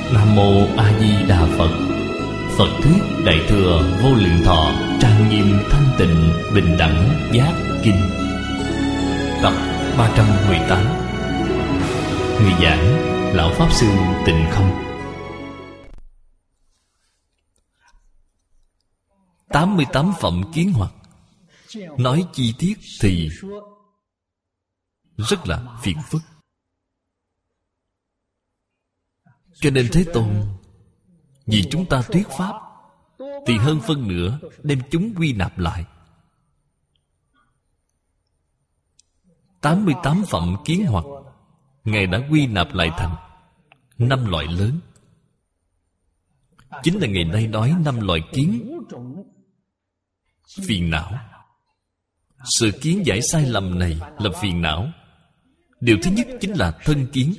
Nam Mô A Di Đà Phật. Phật thuyết Đại thừa Vô Lượng Thọ trang nghiêm thanh tịnh bình đẳng giác kinh. Tập 318. Người giảng Lão Pháp Sư Tịnh Không. 88 phẩm kiến hoặc. Nói chi tiết thì rất là phiền phức. Cho nên Thế Tôn vì chúng ta thuyết pháp thì hơn phân nửa đem chúng quy nạp lại. 88 phẩm kiến hoặc Ngài đã quy nạp lại thành 5 loại lớn. Chính là ngày nay nói 5 loại kiến phiền não. Sự kiến giải sai lầm này là phiền não. Điều thứ nhất chính là thân kiến.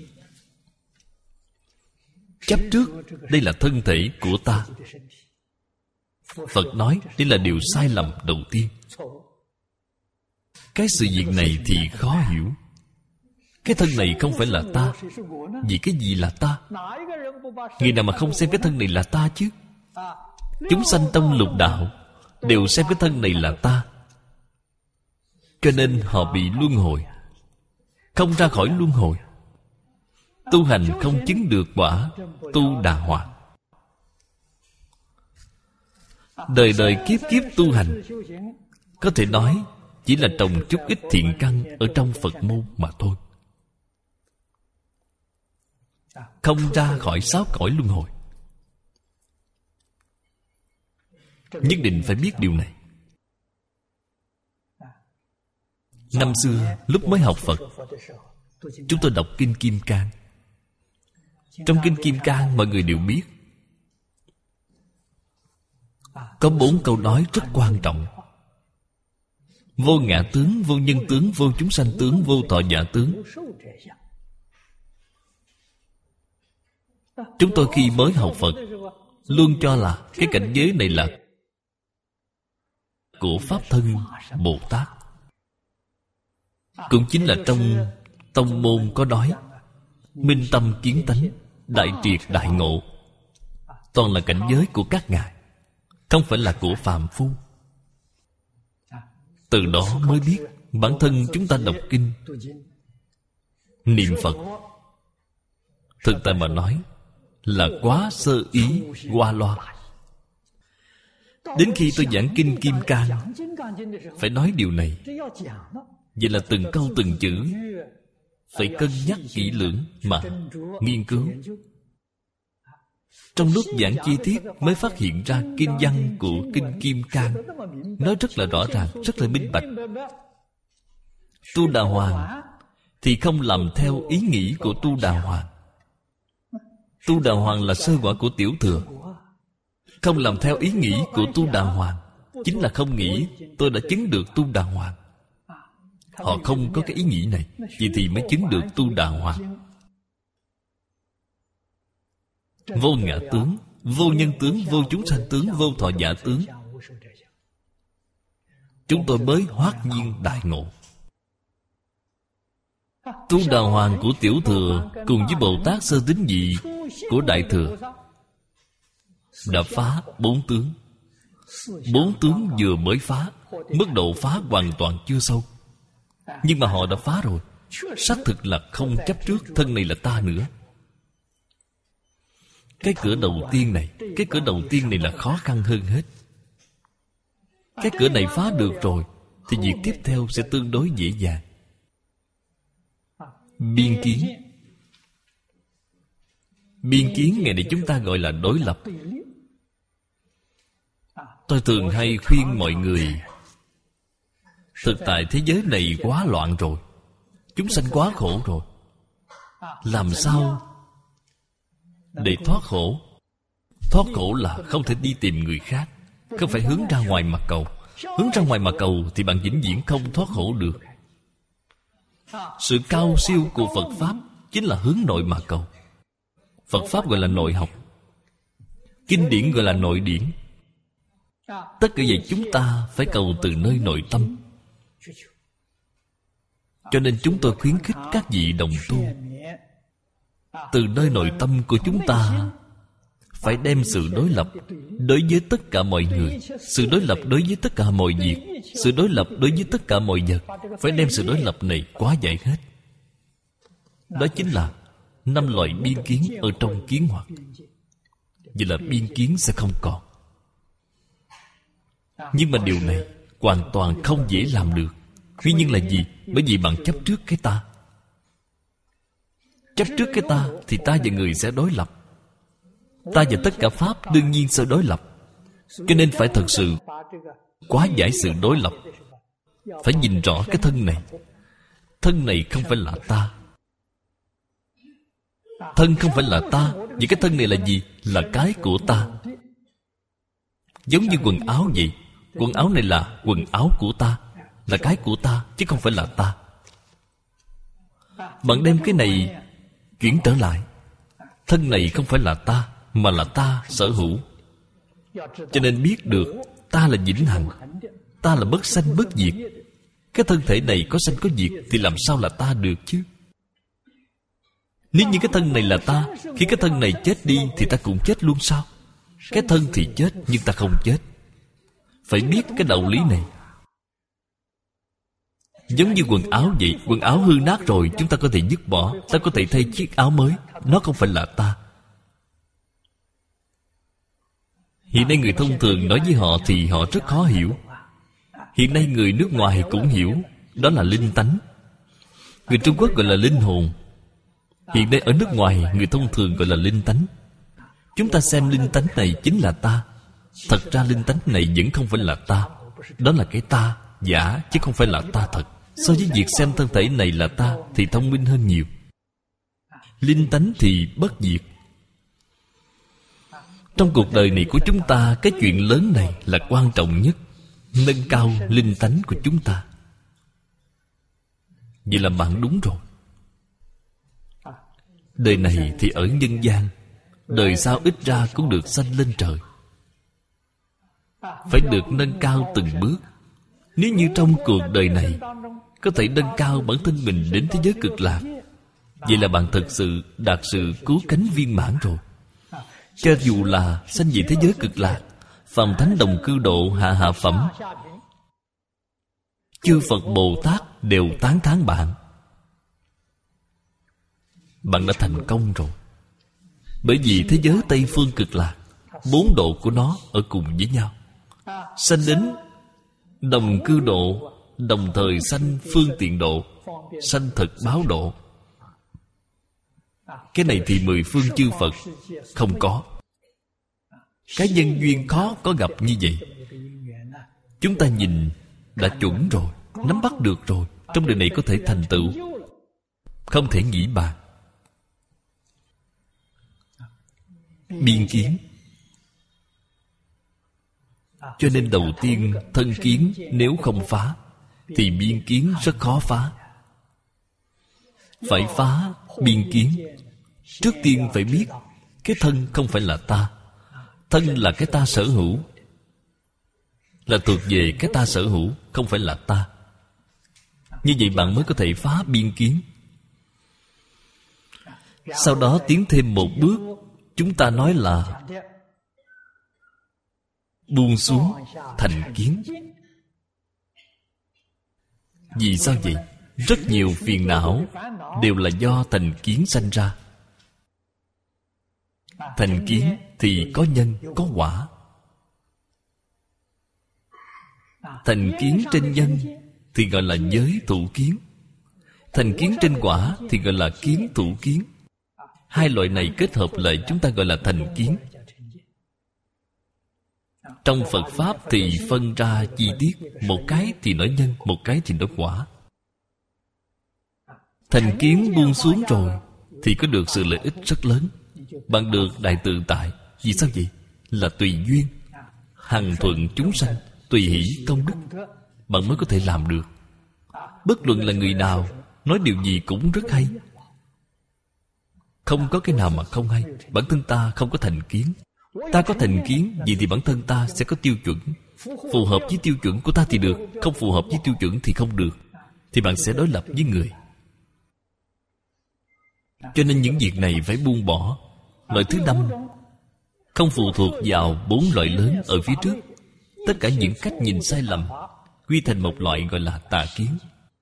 Chấp trước đây là thân thể của ta. Phật nói đây là điều sai lầm đầu tiên. Cái sự việc này thì khó hiểu. Cái thân này không phải là ta. Vì cái gì là ta? Người nào mà không xem cái thân này là ta chứ? Chúng sanh trong lục đạo đều xem cái thân này là ta, cho nên họ bị luân hồi, không ra khỏi luân hồi. Tu hành không chứng được quả tu đà hoàng. Đời đời kiếp kiếp tu hành, có thể nói chỉ là trồng chút ít thiện căn ở trong Phật môn mà thôi, không ra khỏi 6 cõi luân hồi. Nhất định phải biết điều này. Năm xưa lúc mới học Phật, chúng tôi đọc Kinh Kim Cang. Trong Kinh Kim Cang mọi người đều biết có 4 câu nói rất quan trọng: vô ngã tướng, vô nhân tướng, vô chúng sanh tướng, vô thọ giả tướng. Chúng tôi khi mới học Phật luôn cho là cái cảnh giới này là của Pháp Thân Bồ Tát. Cũng chính là trong tông môn có nói minh tâm kiến tánh, đại triệt đại ngộ, toàn là cảnh giới của các ngài, không phải là của phàm phu. Từ đó mới biết bản thân chúng ta đọc kinh, niệm Phật, thực tại mà nói là quá sơ ý, qua loa. Đến khi tôi giảng Kinh Kim Cang phải nói điều này. Vậy là từng câu từng chữ phải cân nhắc kỹ lưỡng mà nghiên cứu. Trong lúc giảng chi tiết mới phát hiện ra kinh văn của Kinh Kim Cang nói rất là rõ ràng, rất là minh bạch. Tu Đà Hoàng thì không làm theo ý nghĩ của Tu Đà Hoàng. Tu Đà Hoàng là sơ quả của Tiểu Thừa. Không làm theo ý nghĩ của Tu Đà Hoàng chính là không nghĩ tôi đã chứng được Tu Đà Hoàng. Họ không có cái ý nghĩ này, vậy thì mới chứng được Tu Đà Hoàng. Vô ngã tướng, vô nhân tướng, vô chúng sanh tướng, vô thọ giả tướng. Chúng tôi mới hoát nhiên đại ngộ. Tu Đà Hoàng của Tiểu Thừa cùng với Bồ Tát Sơ Tín Vị của Đại Thừa đã phá 4 tướng. 4 tướng vừa mới phá, mức độ phá hoàn toàn chưa sâu, nhưng mà họ đã phá rồi. Xác thực là không chấp trước thân này là ta nữa. Cái cửa đầu tiên này là khó khăn hơn hết. Cái cửa này phá được rồi thì việc tiếp theo sẽ tương đối dễ dàng. Biên kiến ngày này chúng ta gọi là đối lập. Tôi thường hay khuyên mọi người, thực tại thế giới này quá loạn rồi, chúng sanh quá khổ rồi. Làm sao để thoát khổ? Thoát khổ là không thể đi tìm người khác, không phải hướng ra ngoài mà cầu. Hướng ra ngoài mà cầu thì bạn vĩnh viễn không thoát khổ được. Sự cao siêu của Phật Pháp chính là hướng nội mà cầu. Phật Pháp gọi là nội học, kinh điển gọi là nội điển. Tất cả vậy chúng ta phải cầu từ nơi nội tâm. Cho nên chúng tôi khuyến khích các vị đồng tu từ nơi nội tâm của chúng ta phải đem sự đối lập đối với tất cả mọi người, sự đối lập đối với tất cả mọi việc, sự đối lập đối với tất cả mọi vật. Phải đem sự đối lập này quá giải hết. Đó chính là 5 loại biên kiến ở trong kiến hoặc. Vậy là biên kiến sẽ không còn. Nhưng mà điều này hoàn toàn không dễ làm được. Nguyên nhân là gì? Bởi vì bạn chấp trước cái ta. Chấp trước cái ta thì ta và người sẽ đối lập. Ta và tất cả pháp đương nhiên sẽ đối lập. Cho nên phải thật sự quá giải sự đối lập. Phải nhìn rõ cái thân này. Thân này không phải là ta. Thân không phải là ta. Vậy cái thân này là gì? Là cái của ta. Giống như quần áo vậy. Quần áo này là quần áo của ta, là cái của ta, chứ không phải là ta. Bạn đem cái này chuyển trở lại. Thân này không phải là ta, mà là ta sở hữu. Cho nên biết được ta là vĩnh hằng, ta là bất sanh bất diệt. Cái thân thể này có sanh có diệt thì làm sao là ta được chứ? Nếu như cái thân này là ta, khi cái thân này chết đi thì ta cũng chết luôn sao? Cái thân thì chết nhưng ta không chết. Phải biết cái đạo lý này. Giống như quần áo vậy. Quần áo hư nát rồi chúng ta có thể dứt bỏ. Ta có thể thay chiếc áo mới. Nó không phải là ta. Hiện nay người thông thường nói với họ thì họ rất khó hiểu. Hiện nay người nước ngoài cũng hiểu. Đó là linh tánh. Người Trung Quốc gọi là linh hồn. Hiện nay ở nước ngoài người thông thường gọi là linh tánh. Chúng ta xem linh tánh này chính là ta. Thật ra linh tánh này vẫn không phải là ta. Đó là cái ta giả, chứ không phải là ta thật. So với việc xem thân thể này là ta thì thông minh hơn nhiều. Linh tánh thì bất diệt. Trong cuộc đời này của chúng ta, cái chuyện lớn này là quan trọng nhất. Nâng cao linh tánh của chúng ta. Vậy là bạn đúng rồi. Đời này thì ở nhân gian, đời sau ít ra cũng được sanh lên trời. Phải được nâng cao từng bước. Nếu như trong cuộc đời này có thể nâng cao bản thân mình đến thế giới cực lạc, vậy là bạn thật sự đạt sự cứu cánh viên mãn rồi. Cho dù là sanh về thế giới cực lạc, phàm thánh đồng cư độ hạ phẩm, chư Phật Bồ Tát đều tán thán bạn. Bạn đã thành công rồi. Bởi vì thế giới Tây Phương cực lạc, 4 độ của nó ở cùng với nhau. Sanh đến đồng cư độ, đồng thời sanh phương tiện độ, sanh thực báo độ. Cái này thì 10 phương chư Phật không có. Cái nhân duyên khó có gặp như vậy. Chúng ta nhìn đã chuẩn rồi, nắm bắt được rồi. Trong đời này có thể thành tựu, không thể nghĩ bàn. Biên kiến. Cho nên đầu tiên thân kiến nếu không phá thì biên kiến rất khó phá. Phải phá biên kiến, trước tiên phải biết cái thân không phải là ta. Thân là cái ta sở hữu, là thuộc về cái ta sở hữu, không phải là ta. Như vậy bạn mới có thể phá biên kiến. Sau đó tiến thêm một bước, chúng ta nói là buông xuống thành kiến. Vì sao vậy? Rất nhiều phiền não đều là do thành kiến sanh ra. Thành kiến thì có nhân, có quả. Thành kiến trên nhân thì gọi là giới thủ kiến. Thành kiến trên quả thì gọi là kiến thủ kiến. Hai loại này kết hợp lại chúng ta gọi là thành kiến. Trong Phật Pháp thì phân ra chi tiết. Một cái thì nói nhân, một cái thì nói quả. Thành kiến buông xuống rồi thì có được sự lợi ích rất lớn. Bạn được đại tự tại. Vì sao vậy? Là tùy duyên, hằng thuận chúng sanh, tùy hỷ công đức. Bạn mới có thể làm được. Bất luận là người nào nói điều gì cũng rất hay. Không có cái nào mà không hay. Bản thân ta không có thành kiến. Ta có thành kiến, vậy thì bản thân ta sẽ có tiêu chuẩn. Phù hợp với tiêu chuẩn của ta thì được, không phù hợp với tiêu chuẩn thì không được. Thì bạn sẽ đối lập với người. Cho nên những việc này phải buông bỏ. Loại thứ 5, không phụ thuộc vào 4 loại lớn ở phía trước. Tất cả những cách nhìn sai lầm quy thành một loại gọi là tà kiến.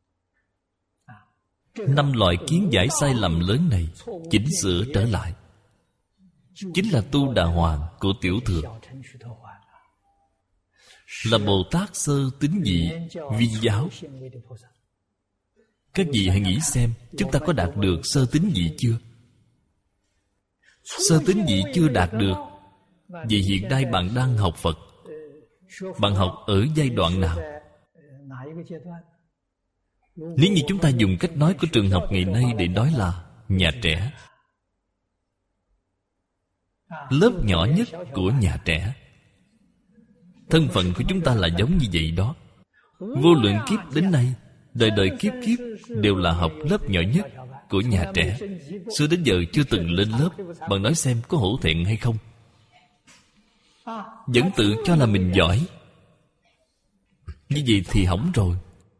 5 loại kiến giải sai lầm lớn này chỉnh sửa trở lại, chính là tu đà hoàng của Tiểu Thừa, là Bồ Tát sơ tín vị viên giáo. Các vị hãy nghĩ xem, chúng ta có đạt được sơ tín vị chưa? Sơ tín vị chưa đạt được, vậy hiện nay bạn đang học Phật, bạn học ở giai đoạn nào? Nếu như chúng ta dùng cách nói của trường học ngày nay để nói là nhà trẻ, lớp nhỏ nhất của nhà trẻ, thân phận của chúng ta là giống như vậy đó. Vô lượng kiếp đến nay, đời đời kiếp kiếp đều là học lớp nhỏ nhất của nhà trẻ. Xưa đến giờ chưa từng lên lớp. Bạn nói xem có hổ thẹn hay không? Vẫn tự cho là mình giỏi, như vậy thì hỏng rồi.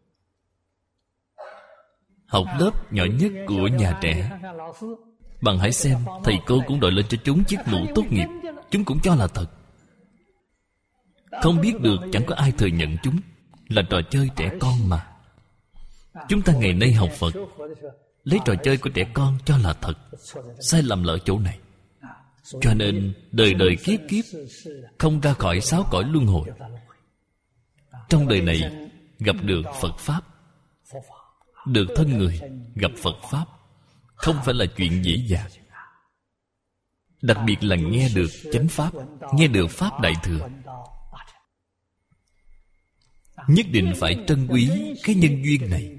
Học lớp nhỏ nhất của nhà trẻ, bạn hãy xem, thầy cô cũng đội lên cho chúng chiếc mũ tốt nghiệp, chúng cũng cho là thật. Không biết được, chẳng có ai thừa nhận chúng là trò chơi trẻ con mà. Chúng ta ngày nay học Phật, lấy trò chơi của trẻ con cho là thật. Sai lầm là ở chỗ này. Cho nên đời đời kiếp kiếp không ra khỏi 6 cõi luân hồi. Trong đời này gặp được Phật Pháp, được thân người gặp Phật Pháp, không phải là chuyện dễ dàng. Đặc biệt là nghe được chánh Pháp, nghe được Pháp Đại Thừa, nhất định phải trân quý cái nhân duyên này.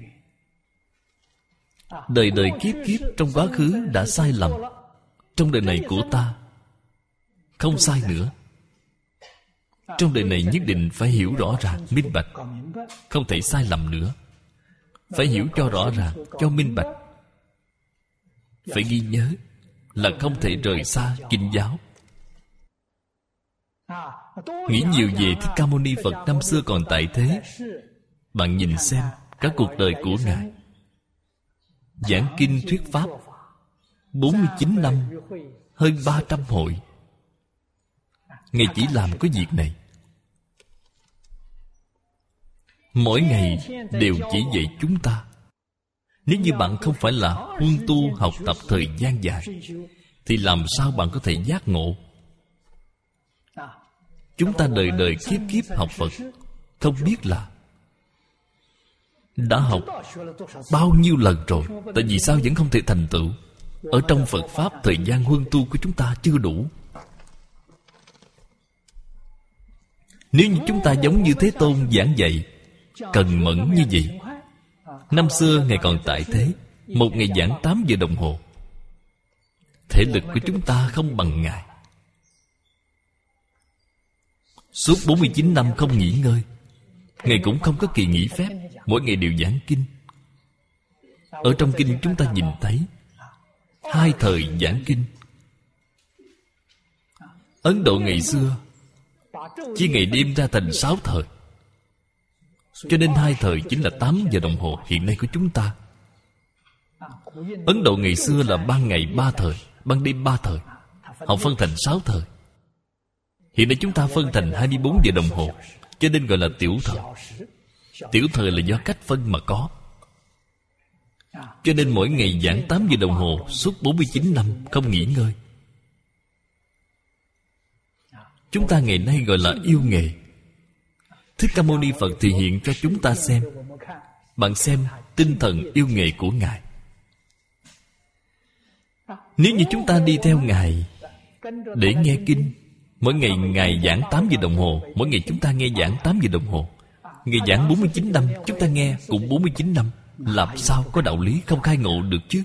Đời đời kiếp kiếp trong quá khứ đã sai lầm, trong đời này của ta không sai nữa. Trong đời này nhất định phải hiểu rõ ràng, minh bạch, không thể sai lầm nữa. Phải hiểu cho rõ ràng, cho minh bạch. Phải ghi nhớ là không thể rời xa kinh giáo. Nghĩ nhiều về Thích Ca Mâu Ni Phật năm xưa còn tại thế. Bạn nhìn xem cả cuộc đời của Ngài, giảng kinh thuyết Pháp 49 năm, hơn 300 hội. Ngài chỉ làm có việc này. Mỗi ngày đều chỉ dạy chúng ta. Nếu như bạn không phải là huân tu học tập thời gian dài, thì làm sao bạn có thể giác ngộ? Chúng ta đời đời kiếp kiếp học Phật, không biết là đã học bao nhiêu lần rồi. Tại vì sao vẫn không thể thành tựu? Ở trong Phật Pháp, thời gian huân tu của chúng ta chưa đủ. Nếu như chúng ta giống như Thế Tôn giảng dạy, cần mẫn như vậy. Năm xưa Ngài còn tại thế, một ngày giảng 8 giờ đồng hồ. Thể lực của chúng ta không bằng Ngài. Suốt 49 năm không nghỉ ngơi. Ngài cũng không có kỳ nghỉ phép, mỗi ngày đều giảng kinh. Ở trong kinh chúng ta nhìn thấy 2 thời giảng kinh. Ấn Độ ngày xưa chia ngày đêm ra thành 6 thời, cho nên 2 thời chính là 8 giờ đồng hồ hiện nay của chúng ta. Ấn Độ ngày xưa là ban ngày 3 thời, ban đêm 3 thời. Họ phân thành 6 thời. Hiện nay chúng ta phân thành 24 giờ đồng hồ, cho nên gọi là tiểu thời. Tiểu thời là do cách phân mà có. Cho nên mỗi ngày giảng 8 giờ đồng hồ suốt 49 năm không nghỉ ngơi. Chúng ta ngày nay gọi là yêu nghề. Thích Ca Mâu Ni Phật thì hiện cho chúng ta xem. Bạn xem tinh thần yêu nghề của Ngài. Nếu như chúng ta đi theo Ngài để nghe kinh, mỗi ngày Ngài giảng 8 giờ đồng hồ, mỗi ngày chúng ta nghe giảng 8 giờ đồng hồ. Ngài giảng 49 năm, chúng ta nghe cũng 49 năm. Làm sao có đạo lý không khai ngộ được chứ?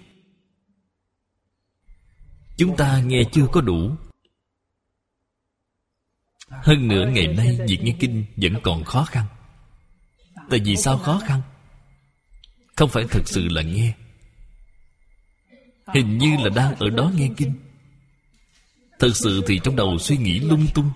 Chúng ta nghe chưa có đủ. Hơn nữa ngày nay việc nghe kinh vẫn còn khó khăn. Tại vì sao khó khăn? Không phải thực sự là nghe, hình như là đang ở đó nghe kinh. Thực sự thì trong đầu suy nghĩ lung tung.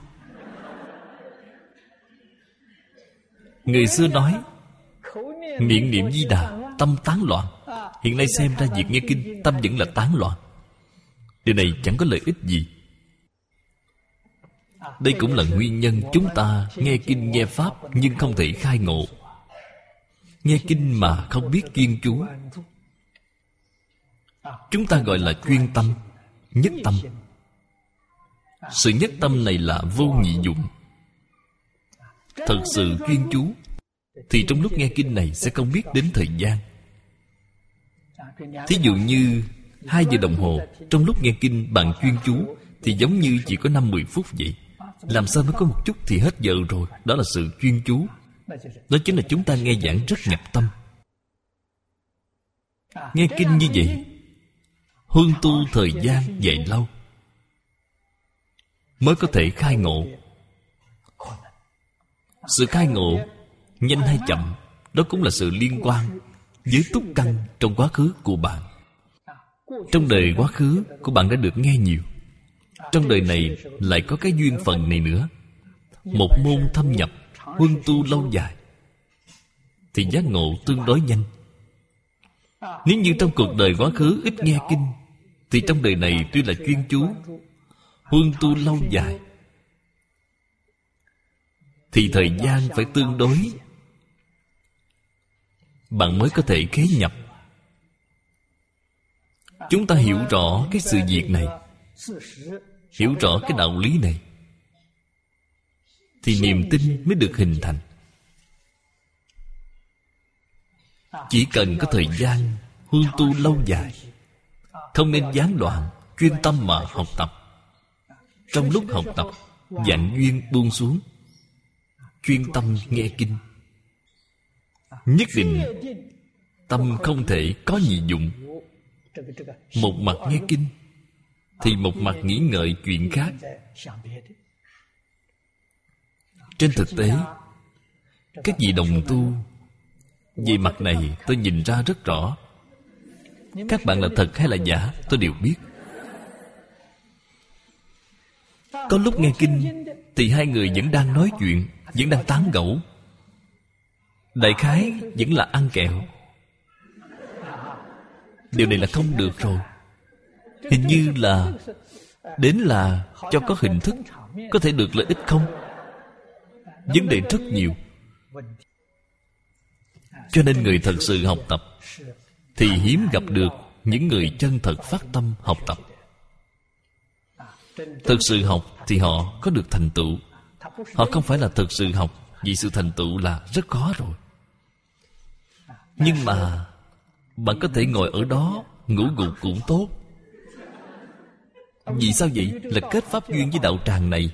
Người xưa nói miệng niệm Di Đà, tâm tán loạn. Hiện nay xem ra việc nghe kinh, tâm vẫn là tán loạn. Điều này chẳng có lợi ích gì. Đây cũng là nguyên nhân chúng ta nghe kinh nghe pháp nhưng không thể khai ngộ. Nghe kinh mà không biết chuyên chú. Chúng ta gọi là chuyên tâm, nhất tâm. Sự nhất tâm này là vô nhị dụng. Thật sự chuyên chú thì trong lúc nghe kinh này sẽ không biết đến thời gian. Thí dụ như 2 giờ đồng hồ, trong lúc nghe kinh bạn chuyên chú thì giống như chỉ có 5-10 phút vậy. Làm sao mới có một chút thì hết giờ rồi. Đó là sự chuyên chú. Đó chính là chúng ta nghe giảng rất nhập tâm. Nghe kinh như vậy, huân tu thời gian dài lâu mới có thể khai ngộ. Sự khai ngộ nhanh hay chậm, đó cũng là sự liên quan với túc căn trong quá khứ của bạn. Trong đời quá khứ của bạn đã được nghe nhiều. Trong đời này lại có cái duyên phần này nữa. Một môn thâm nhập, huân tu lâu dài thì giác ngộ tương đối nhanh. Nếu như trong cuộc đời quá khứ ít nghe kinh thì trong đời này tuy là chuyên chú, huân tu lâu dài thì thời gian phải tương đối, bạn mới có thể khế nhập. Chúng ta hiểu rõ cái sự việc này, hiểu rõ cái đạo lý này thì niềm tin mới được hình thành. Chỉ cần có thời gian huân tu lâu dài, không nên gián đoạn, chuyên tâm mà học tập. Trong lúc học tập, vạn duyên buông xuống, chuyên tâm nghe kinh. Nhất định tâm không thể có nhị dụng. Một mặt nghe kinh thì một mặt nghĩ ngợi chuyện khác. Trên thực tế, các vị đồng tu về mặt này tôi nhìn ra rất rõ. Các bạn là thật hay là giả tôi đều biết. Có lúc nghe kinh thì hai người vẫn đang nói chuyện, vẫn đang tán gẫu. Đại khái vẫn là ăn kẹo. Điều này là không được rồi. Hình như là đến là cho có hình thức, có thể được lợi ích không? Vấn đề rất nhiều. Cho nên người thật sự học tập thì hiếm gặp được những người chân thật phát tâm học tập. Thực sự học thì họ có được thành tựu. Họ không phải là thực sự học, vì sự thành tựu là rất khó rồi. Nhưng mà bạn có thể ngồi ở đó ngủ gục cũng tốt. Vì sao vậy? Là kết pháp duyên với đạo tràng này.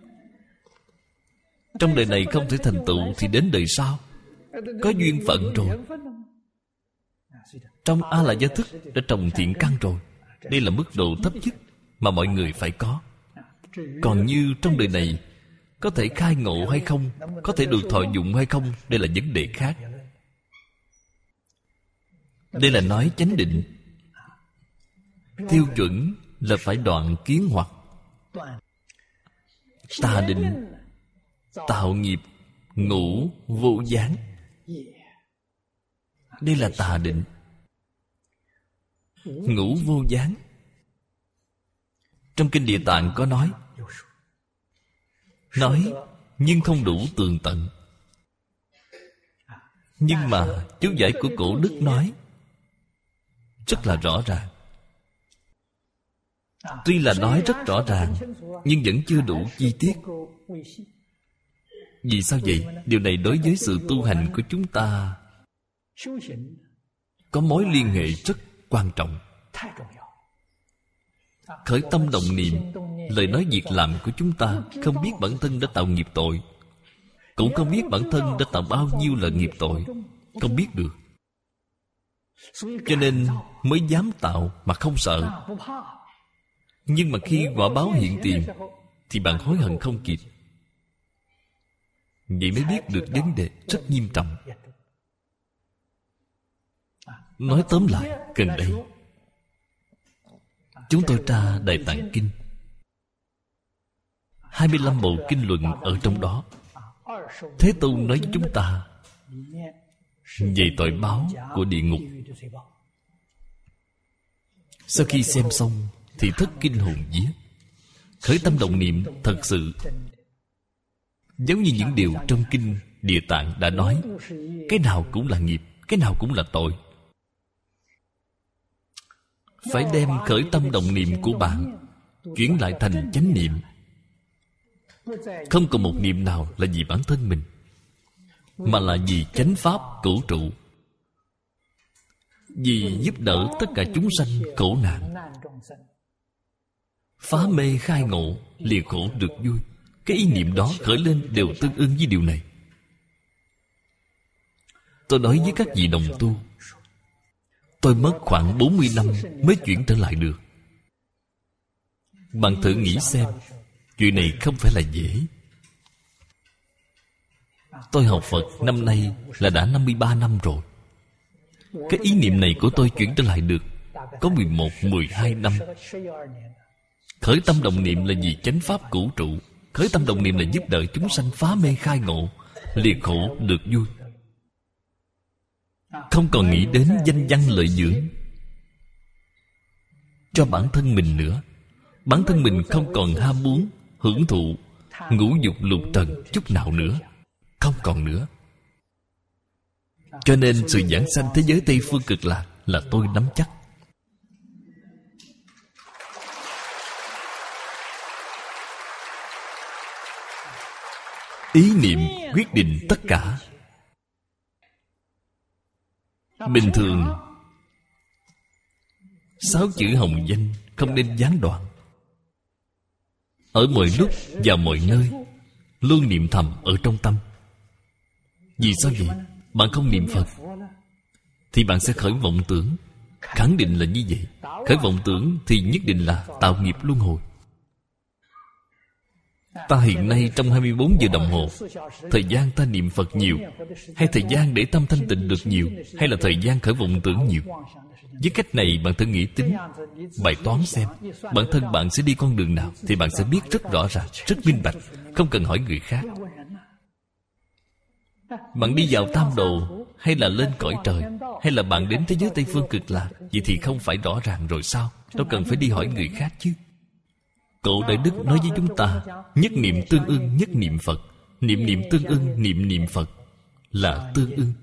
Trong đời này không thể thành tựu thì đến đời sau có duyên phận rồi. Trong A La Gia Thức đã trồng thiện căn rồi. Đây là mức độ thấp nhất mà mọi người phải có. Còn như trong đời này có thể khai ngộ hay không, có thể được thọ dụng hay không, đây là vấn đề khác. Đây là nói chánh định. Tiêu chuẩn là phải đoạn kiến hoặc. Tà định, tạo nghiệp, ngũ vô gián. Đây là tà định. Ngũ vô gián. Trong Kinh Địa Tạng có nói nhưng không đủ tường tận. Nhưng mà chú giải của Cổ Đức nói rất là rõ ràng. Tuy là nói rất rõ ràng nhưng vẫn chưa đủ chi tiết. Vì sao vậy? Điều này đối với sự tu hành của chúng ta có mối liên hệ rất quan trọng. Khởi tâm động niệm, lời nói việc làm của chúng ta không biết bản thân đã tạo nghiệp tội, cũng không biết bản thân đã tạo bao nhiêu là nghiệp tội, không biết được. Cho nên mới dám tạo mà không sợ. Nhưng mà khi quả báo hiện tiền thì bạn hối hận không kịp. Vậy mới biết được vấn đề rất nghiêm trọng. Nói tóm lại, gần đây chúng tôi tra Đại Tạng Kinh, 25 bộ kinh luận ở trong đó. Thế Tôn nói với chúng ta về tội báo của địa ngục. Sau khi xem xong thì thất kinh hồn vía. Khởi tâm động niệm thật sự giống như những điều trong kinh Địa Tạng đã nói, cái nào cũng là nghiệp, cái nào cũng là tội. Phải đem khởi tâm động niệm của bạn chuyển lại thành chánh niệm. Không còn một niệm nào là vì bản thân mình, mà là vì chánh pháp cửu trụ, vì giúp đỡ tất cả chúng sanh khổ nạn, phá mê khai ngộ, lìa khổ được vui. Cái ý niệm đó khởi lên đều tương ưng với điều này. Tôi nói với các vị đồng tu, tôi mất khoảng 40 năm mới chuyển trở lại được. Bạn thử nghĩ xem, chuyện này không phải là dễ. Tôi học Phật năm nay là đã 53 năm rồi. Cái ý niệm này của tôi chuyển trở lại được có 11, 12 năm. Khởi tâm động niệm là vì chánh pháp cửu trụ. Khởi tâm động niệm là giúp đỡ chúng sanh phá mê khai ngộ, lìa khổ được vui. Không còn nghĩ đến danh văn lợi dưỡng cho bản thân mình nữa. Bản thân mình không còn ham muốn hưởng thụ ngũ dục lục trần chút nào nữa. Không còn nữa. Cho nên sự giảng sanh thế giới Tây Phương Cực Lạc là tôi nắm chắc. Ý niệm quyết định tất cả. Bình thường 6 chữ hồng danh không nên gián đoạn. Ở mọi lúc và mọi nơi luôn niệm thầm ở trong tâm. Vì sao vậy? Bạn không niệm Phật thì bạn sẽ khởi vọng tưởng. Khẳng định là như vậy. Khởi vọng tưởng thì nhất định là tạo nghiệp luân hồi. Ta hiện nay trong 24 giờ đồng hồ, thời gian ta niệm Phật nhiều, hay thời gian để tâm thanh tịnh được nhiều, hay là thời gian khởi vọng tưởng nhiều? Với cách này bạn thử nghĩ tính bài toán xem bản thân bạn sẽ đi con đường nào, thì bạn sẽ biết rất rõ ràng, rất minh bạch, không cần hỏi người khác. Bạn đi vào tam đồ, hay là lên cõi trời, hay là bạn đến thế giới Tây Phương Cực Lạc, vậy thì không phải rõ ràng rồi sao? Đâu cần phải đi hỏi người khác chứ. Cổ Đại Đức nói với chúng ta, nhất niệm tương ưng nhất niệm Phật, niệm niệm tương ưng niệm niệm Phật là tương ưng.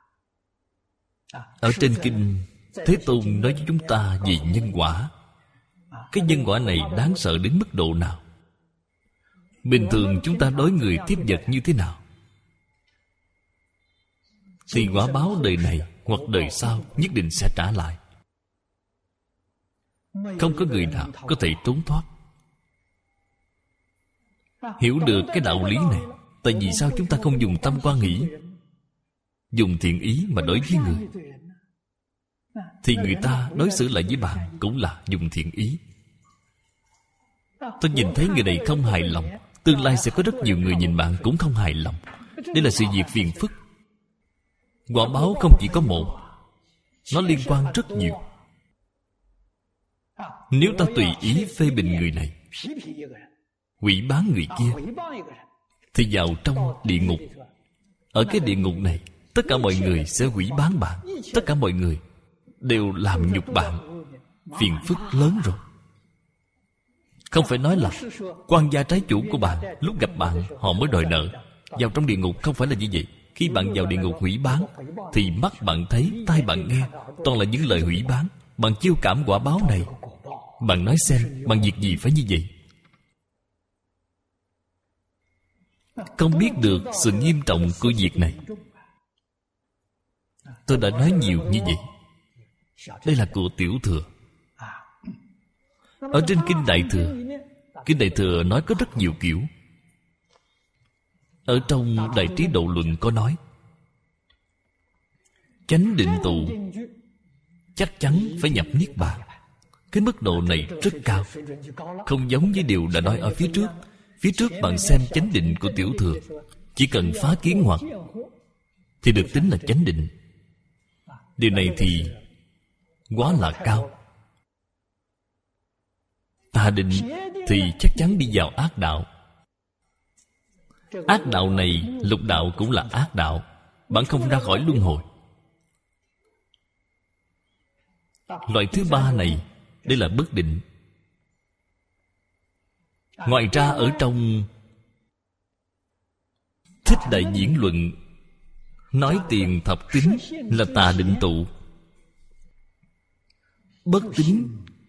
Ở trên kinh, Thế Tôn nói với chúng ta về nhân quả. Cái nhân quả này đáng sợ đến mức độ nào? Bình thường chúng ta đối người tiếp vật như thế nào, thì quả báo đời này hoặc đời sau nhất định sẽ trả lại. Không có người nào có thể trốn thoát. Hiểu được cái đạo lý này, tại vì sao chúng ta không dùng tâm quan hỷ, dùng thiện ý mà đối với người, thì người ta đối xử lại với bạn cũng là dùng thiện ý. Tôi nhìn thấy người này không hài lòng, tương lai sẽ có rất nhiều người nhìn bạn cũng không hài lòng. Đây là sự việc phiền phức. Quả báo không chỉ có một, nó liên quan rất nhiều. Nếu ta tùy ý phê bình người này, hủy báng người kia, thì vào trong địa ngục. Ở cái địa ngục này, tất cả mọi người sẽ hủy báng bạn. Tất cả mọi người đều làm nhục bạn. Phiền phức lớn rồi. Không phải nói là quan gia trái chủ của bạn, lúc gặp bạn họ mới đòi nợ. Vào trong địa ngục không phải là như vậy. Khi bạn vào địa ngục hủy báng, thì mắt bạn thấy, tai bạn nghe, toàn là những lời hủy báng. Bạn chiêu cảm quả báo này. Bạn nói xem, bằng việc gì phải như vậy? Không biết được sự nghiêm trọng của việc này. Tôi đã nói nhiều như vậy. Đây là của Tiểu Thừa. Ở trên Kinh Đại Thừa, Kinh Đại Thừa nói có rất nhiều kiểu. Ở trong Đại Trí Độ Luận có nói, chánh định tụ chắc chắn phải nhập Niết Bàn. Cái mức độ này rất cao, không giống với điều đã nói ở phía trước. Phía trước bạn xem chánh định của Tiểu Thừa, chỉ cần phá kiến hoặc thì được tính là chánh định. Điều này thì quá là cao. Tà định thì chắc chắn đi vào ác đạo. Ác đạo này, lục đạo cũng là ác đạo. Bạn không ra khỏi luân hồi. Loại thứ ba này, đây là bất định. Ngoài ra ở trong Thích Đại Diễn Luận nói tiền thập tín là tà định tụ, bất tín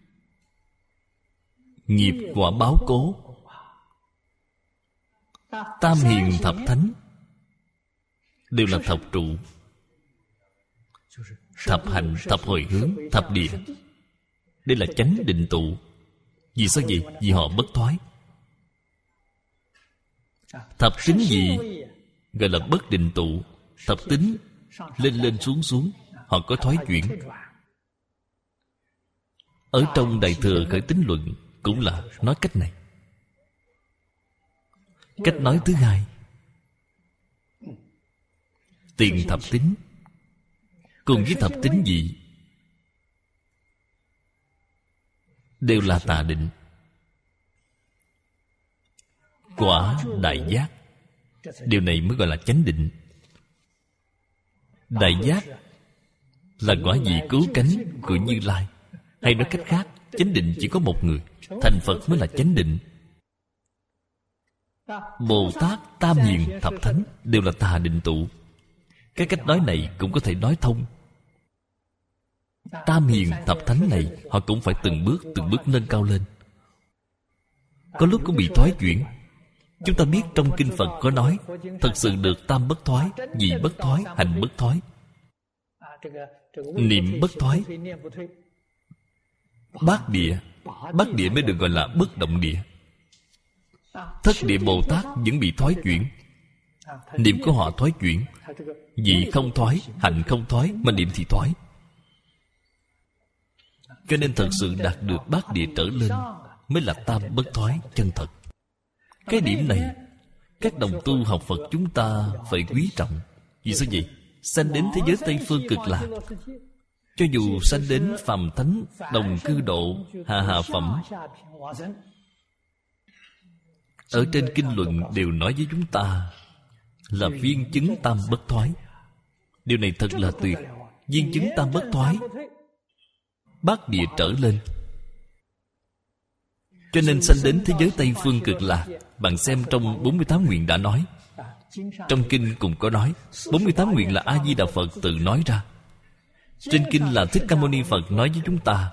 nghiệp quả báo cố, tam hiền thập thánh đều là thập trụ, thập hành, thập hồi hướng, thập địa. Đây là chánh định tụ. Vì sao vậy? Vì họ bất thoái. Thập tín gì gọi là bất định tụ? Thập tín lên lên xuống xuống, họ có thoái chuyển. Ở trong Đại Thừa Khởi Tín Luận cũng là nói cách này. Cách nói thứ hai, tiền thập tín cùng với thập tín gì đều là tà định. Quả đại giác, điều này mới gọi là chánh định. Đại giác là quả vị cứu cánh của Như Lai. Hay nói cách khác, chánh định chỉ có một người. Thành Phật mới là chánh định. Bồ Tát, Tam Hiền, Thập Thánh đều là tà định tụ. Cái cách nói này cũng có thể nói thông. Tam Hiền, Thập Thánh này họ cũng phải từng bước nâng cao lên. Có lúc cũng bị thoái chuyển. Chúng ta biết trong Kinh Phật có nói thật sự được tam bất thoái, nhị bất thoái, hành bất thoái, niệm bất thoái. Bát địa mới được gọi là bất động địa. Thất địa Bồ Tát vẫn bị thoái chuyển. Niệm của họ thoái chuyển. Vị không thoái, hành không thoái, mà niệm thì thoái. Cho nên thật sự đạt được bát địa trở lên mới là tam bất thoái chân thật. Cái điểm này các đồng tu học Phật chúng ta phải quý trọng. Vì sao vậy? Sanh đến thế giới Tây Phương Cực Lạc, cho dù sanh đến phàm thánh, đồng cư độ, hạ phẩm, ở trên kinh luận đều nói với chúng ta là viên chứng tam bất thoái. Điều này thật là tuyệt. Viên chứng tam bất thoái, bát địa trở lên. Cho nên sanh đến thế giới Tây Phương Cực Lạc. Bạn xem trong 48 nguyện đã nói. Trong kinh cũng có nói. 48 nguyện là A-di-đà Phật tự nói ra. Trên kinh là Thích Ca Mâu Ni Phật nói với chúng ta.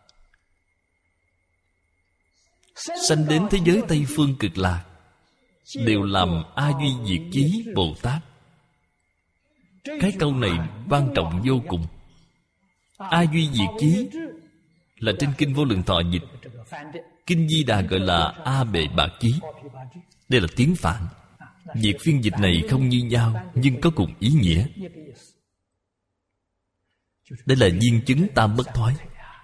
Sanh đến thế giới Tây Phương Cực Lạc đều làm A Duy Diệt Chí Bồ Tát. Cái câu này quan trọng vô cùng. A Duy Diệt Chí là trên kinh Vô Lượng Thọ dịch. Kinh Di Đà gọi là A Bệ Bạc Chí. Đây là tiếng Phạn. Việc phiên dịch này không như nhau, nhưng có cùng ý nghĩa. Đây là viên chứng tam bất thoái.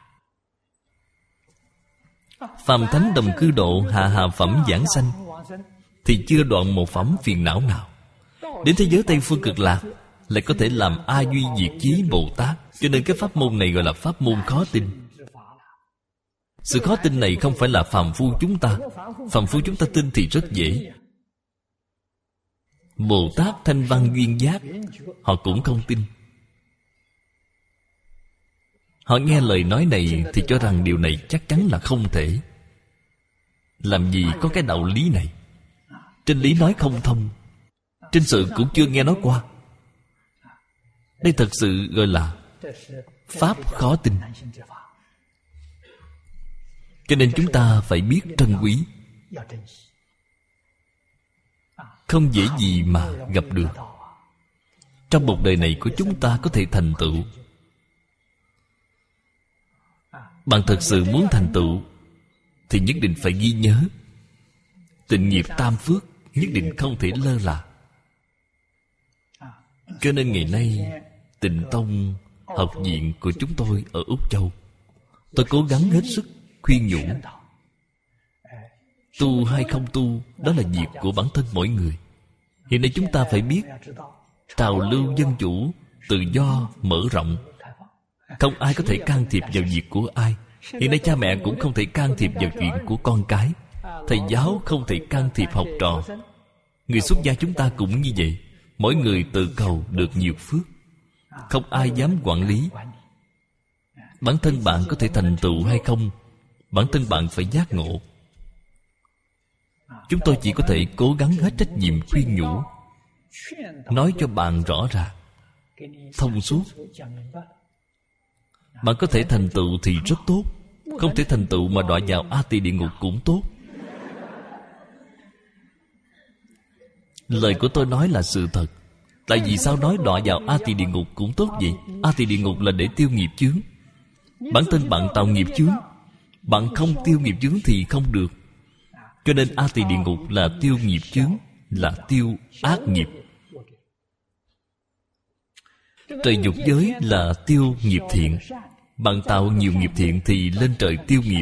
Phàm thánh đồng cư độ, hạ phẩm giảng sanh, thì chưa đoạn một phẩm phiền não nào. Đến thế giới Tây Phương Cực Lạc lại có thể làm A Duy Diệt Chí Bồ Tát. Cho nên cái pháp môn này gọi là pháp môn khó tin. Sự khó tin này không phải là phàm phu chúng ta. Phàm phu chúng ta tin thì rất dễ. Bồ Tát Thanh Văn Duyên Giác họ cũng không tin. Họ nghe lời nói này thì cho rằng điều này chắc chắn là không thể. Làm gì có cái đạo lý này? Trên lý nói không thông, trên sự cũng chưa nghe nói qua. Đây thật sự gọi là pháp khó tin. Cho nên chúng ta phải biết trân quý. Không dễ gì mà gặp được. Trong một đời này của chúng ta có thể thành tựu. Bạn thật sự muốn thành tựu thì nhất định phải ghi nhớ tịnh nghiệp tam phước, nhất định không thể lơ là. Cho nên ngày nay Tịnh Tông học viện của chúng tôi ở Úc Châu, tôi cố gắng hết sức khuyên nhủ. Tu hay không tu, đó là việc của bản thân mỗi người. Hiện nay chúng ta phải biết trào lưu dân chủ, tự do, mở rộng. Không ai có thể can thiệp vào việc của ai. Hiện nay cha mẹ cũng không thể can thiệp vào chuyện của con cái. Thầy giáo không thể can thiệp học trò. Người xuất gia chúng ta cũng như vậy. Mỗi người tự cầu được nhiều phước. Không ai dám quản lý. Bản thân bạn có thể thành tựu hay không, bản thân bạn phải giác ngộ. Chúng tôi chỉ có thể cố gắng hết trách nhiệm khuyên nhủ, nói cho bạn rõ ràng, thông suốt. Bạn có thể thành tựu thì rất tốt, không thể thành tựu mà đọa vào A Tỳ địa ngục cũng tốt. Lời của tôi nói là sự thật. Tại vì sao nói đọa vào A Tỳ địa ngục cũng tốt vậy? A Tỳ địa ngục là để tiêu nghiệp chướng. Bản thân bạn tạo nghiệp chướng, bạn không tiêu nghiệp chướng thì không được. Cho nên A Tỳ địa ngục là tiêu nghiệp chướng, là tiêu ác nghiệp. Trời dục giới là tiêu nghiệp thiện. Bạn tạo nhiều nghiệp thiện thì lên trời tiêu nghiệp.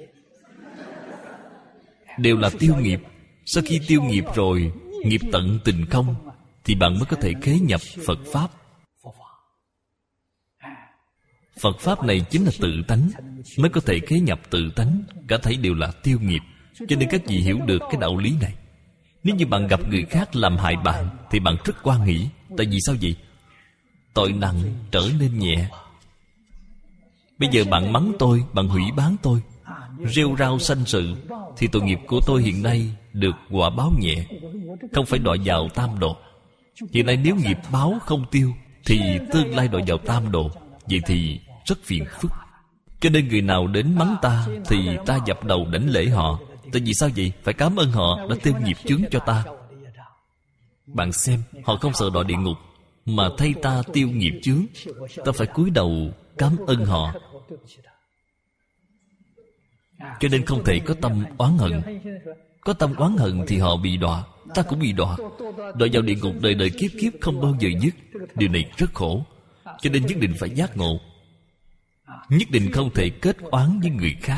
Đều là tiêu nghiệp. Sau khi tiêu nghiệp rồi, nghiệp tận tình không, thì bạn mới có thể khế nhập Phật Pháp. Phật Pháp này chính là tự tánh, mới có thể khế nhập tự tánh. Cả thảy đều là tiêu nghiệp. Cho nên các vị hiểu được cái đạo lý này. Nếu như bạn gặp người khác làm hại bạn, thì bạn rất hoan hỷ. Tại vì sao vậy? Tội nặng trở nên nhẹ. Bây giờ bạn mắng tôi, bạn hủy bán tôi, rêu rao sanh sự, thì tội nghiệp của tôi hiện nay được quả báo nhẹ, không phải đọa vào tam độ. Hiện nay nếu nghiệp báo không tiêu, thì tương lai đọa vào tam độ. Vậy thì rất phiền phức. Cho nên người nào đến mắng ta, thì ta dập đầu đảnh lễ họ. Tại vì sao vậy? Phải cảm ơn họ đã tiêu nghiệp chướng cho ta. Bạn xem, họ không sợ đọa địa ngục, mà thay ta tiêu nghiệp chướng, ta phải cúi đầu cảm ơn họ. Cho nên không thể có tâm oán hận. Có tâm oán hận thì họ bị đọa, ta cũng bị đọa. Đọa vào địa ngục đời đời kiếp kiếp không bao giờ dứt. Điều này rất khổ. Cho nên nhất định phải giác ngộ. Nhất định không thể kết oán với người khác.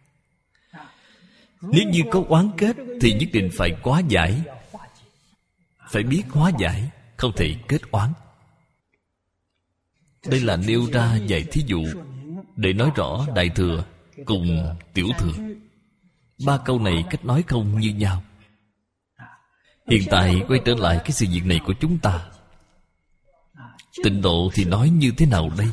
Nếu như có oán kết thì nhất định phải hóa giải. Phải biết hóa giải, không thể kết oán. Đây là nêu ra vài thí dụ để nói rõ Đại Thừa cùng Tiểu Thừa. Ba câu này cách nói không như nhau. Hiện tại quay trở lại cái sự việc này của chúng ta. Tịnh Độ thì nói như thế nào đây?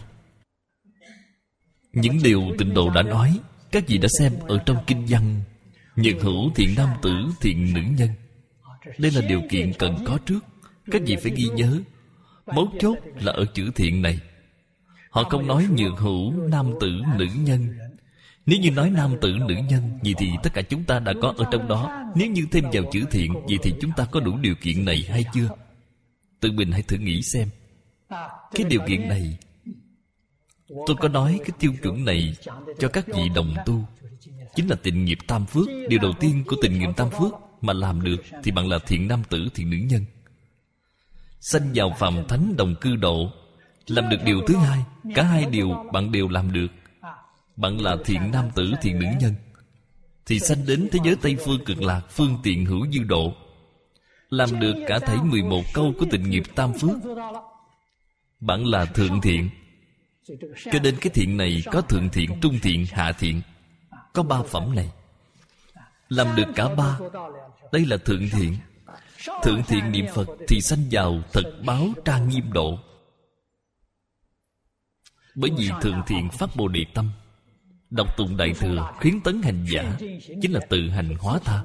Những điều Tịnh Độ đã nói, các vị đã xem ở trong kinh văn. Nhật hữu thiện nam tử, thiện nữ nhân. Đây là điều kiện cần có trước. Các vị phải ghi nhớ. Mấu chốt là ở chữ thiện này. Họ không nói nhược hữu nam tử nữ nhân. Nếu như nói nam tử nữ nhân, vậy thì tất cả chúng ta đã có ở trong đó. Nếu như thêm vào chữ thiện, vậy thì chúng ta có đủ điều kiện này hay chưa? Tự mình hãy thử nghĩ xem. Cái điều kiện này, tôi có nói cái tiêu chuẩn này cho các vị đồng tu, chính là tịnh nghiệp tam phước. Điều đầu tiên của tịnh nghiệp tam phước mà làm được thì bạn là thiện nam tử, thiện nữ nhân. Sanh vào phàm thánh đồng cư độ, làm được điều thứ hai. Cả hai điều bạn đều làm được. Bạn là thiện nam tử, thiện nữ nhân, thì sanh đến thế giới Tây Phương Cực Lạc, phương tiện hữu dư độ. Làm được cả thảy 11 câu của tịnh nghiệp tam phước. Bạn là thượng thiện. Cho nên cái thiện này có thượng thiện, trung thiện, hạ thiện. Có 3 phẩm này. Làm được cả 3. Đây là thượng thiện. Thượng thiện niệm Phật thì sanh vào thật báo trang nghiêm độ. Bởi vì thượng thiện phát Bồ Đề tâm, đọc tụng Đại Thừa, khuyến tấn hành giả, chính là tự hành hóa tha.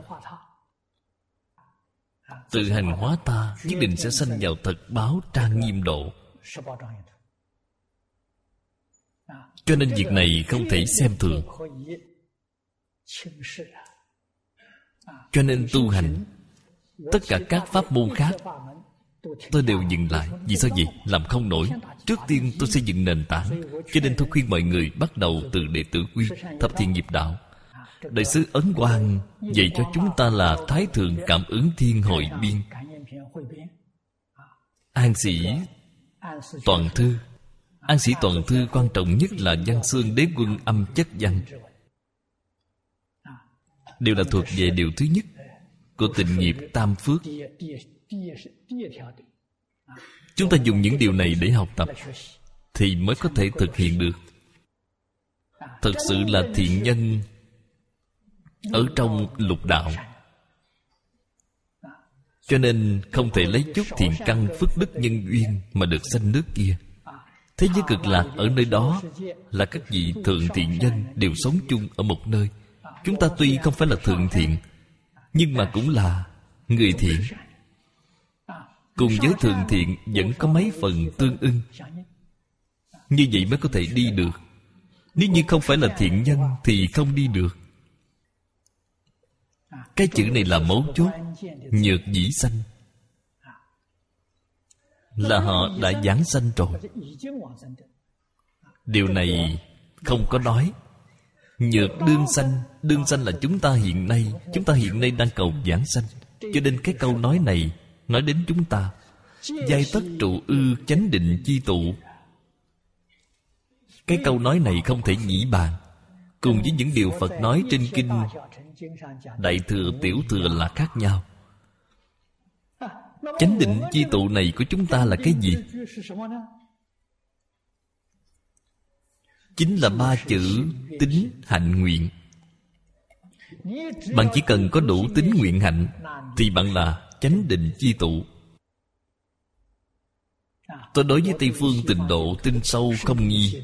Tự hành hóa ta nhất định sẽ sanh vào thật báo trang nghiêm độ. Cho nên việc này không thể xem thường. Cho nên tu hành, tất cả các pháp môn khác tôi đều dừng lại. Vì sao vậy? Làm không nổi. Trước tiên tôi xây dựng nền tảng. Cho nên tôi khuyên mọi người bắt đầu từ đệ tử quy, thập thiện nghiệp đạo. Đại sư Ấn Quang dạy cho chúng ta là Thái Thượng Cảm Ứng Thiên Hội Biên, An Sĩ Toàn Thư. An Sĩ Toàn Thư quan trọng nhất là Văn Xương Đế Quân Âm Chất Văn, đều là thuộc về điều thứ nhất của tịnh nghiệp tam phước. Chúng ta dùng những điều này để học tập thì mới có thể thực hiện được. Thật sự là thiện nhân ở trong lục đạo. Cho nên không thể lấy chút thiện căn phước đức nhân duyên mà được sanh nước kia. Thế giới Cực Lạc ở nơi đó là các vị thượng thiện nhân đều sống chung ở một nơi. Chúng ta tuy không phải là thượng thiện, nhưng mà cũng là người thiện. Cùng với thường thiện vẫn có mấy phần tương ưng. Như vậy mới có thể đi được. Nếu như không phải là thiện nhân thì không đi được. Cái chữ này là mấu chốt. Nhược dĩ sanh, là họ đã giảng sanh rồi. Điều này không có nói. Nhược đương sanh. Đương sanh là chúng ta hiện nay. Chúng ta hiện nay đang cầu giảng sanh. Cho nên cái câu nói này nói đến chúng ta. Giai tất trụ ư chánh định chi tụ. Cái câu nói này không thể nhĩ bàn. Cùng với những điều Phật nói trên kinh Đại Thừa, Tiểu Thừa là khác nhau. Chánh định chi tụ này của chúng ta là cái gì? Chính là 3 chữ tín hạnh nguyện. Bạn chỉ cần có đủ tín nguyện hạnh thì bạn là chánh định chi tụ. Tôi đối với Tây Phương Tịnh Độ tin sâu không nghi.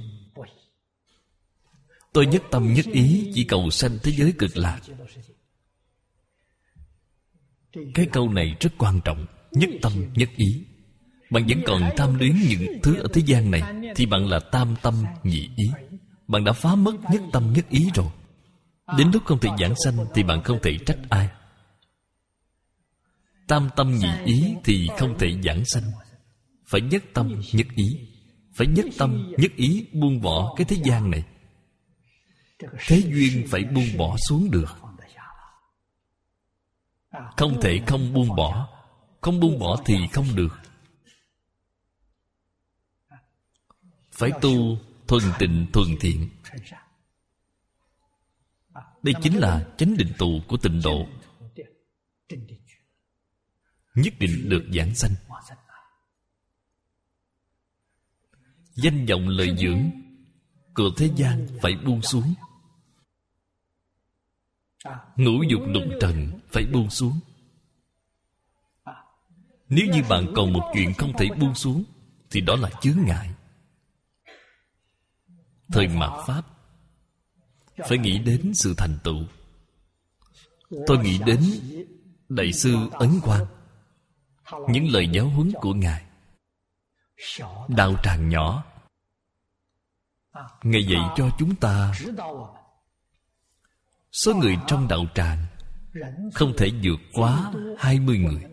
Tôi nhất tâm nhất ý chỉ cầu sanh thế giới cực lạc. Cái câu này rất quan trọng. Nhất tâm nhất ý. Bạn vẫn còn tham luyến những thứ ở thế gian này thì bạn là tam tâm nhị ý. Bạn đã phá mất nhất tâm nhất ý rồi. Đến lúc không thể giảng sanh thì bạn không thể trách ai. Tam tâm nhị ý thì không thể giảng sanh. Phải nhất tâm nhất ý. Phải nhất tâm nhất ý buông bỏ cái thế gian này. Thế duyên phải buông bỏ xuống được. Không thể không buông bỏ. Không buông bỏ thì không được. Phải tu thuần tịnh thuần thiện. Đây chính là chánh định tụ của tịnh độ. Nhất định được giảng sanh. Danh vọng lợi dưỡng của thế gian phải buông xuống. Ngũ dục lục trần phải buông xuống. Nếu như bạn còn một chuyện không thể buông xuống thì đó là chướng ngại. Thời mạt Pháp phải nghĩ đến sự thành tựu. Tôi nghĩ đến Đại sư Ấn Quang, những lời giáo huấn của Ngài. Đạo tràng nhỏ, Ngài dạy cho chúng ta số người trong đạo tràng không thể vượt quá 20 người.